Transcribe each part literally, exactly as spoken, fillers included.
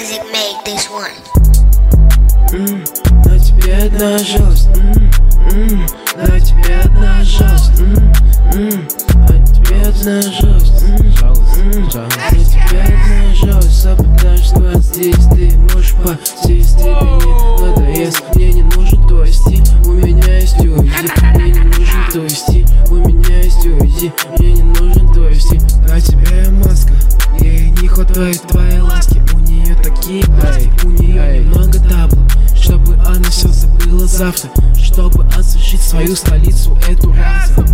Isaac made this one. Mm, на тебе одна жалость, mm, mm, на тебе одна жалость, mm, mm, на тебе одна жалость, mm, mm, на тебе одна жалость. Запоминаешь склад здесь, ты можешь посесть, тебе не надоест. Мне не нужен твой стиль, у меня есть уйди. Мне не нужен твой стиль, у меня есть уйди. Мне не нужен твой стиль. На тебе маска, ей не хватает твоей ласки. У нее такие ай, у нее немного табла, чтобы она все забыла завтра, чтобы освежить свою столицу эту разом.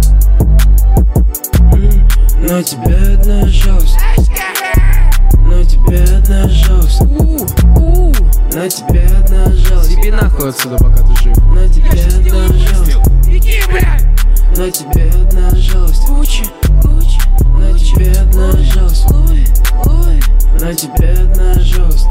mm, На тебе одна жалость, на тебе одна жалость, на тебе одна жалость. Иди нахуй отсюда, пока ты жив. На тебе одна жалость, на тебе одна жалость, на тебе одна жалость, на тебе одна жалость.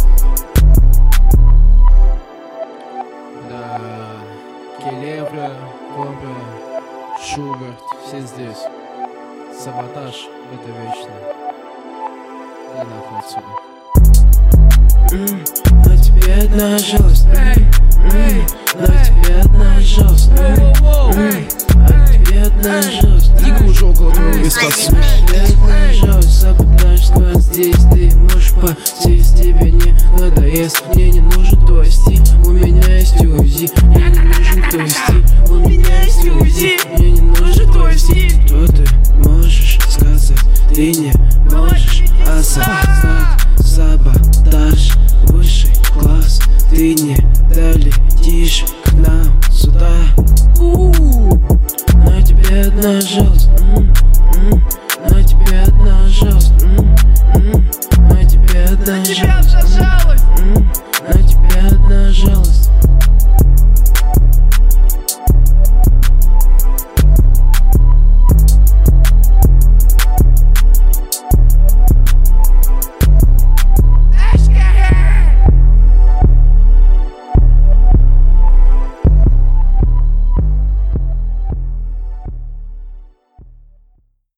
Да, Келевра, Кобра, Шуберт, все здесь. Саботаж — это вечно. Иди нахуй отсюда. mm, На тебе одна жалость, mm, mm, на тебе одна жалость, mm, mm, на тебе одна жалость. Дико уже около твоего виска. На тебе одна жалость, запоминаешь склад здесь, ты можешь посесть, тебе не надоест. Мне не нужен твой стиль, у меня есть УЗИ. Мне не нужен твой стиль, у меня есть УЗИ. Мне не нужен твой стиль. Что ты можешь сказать? Ты не можешь осознать саботаж, высший класс. Ты не долетишь к нам сюда. На тебе одна жалость, м, м, на тебе одна жалость, м, м, на тебе одна жалость.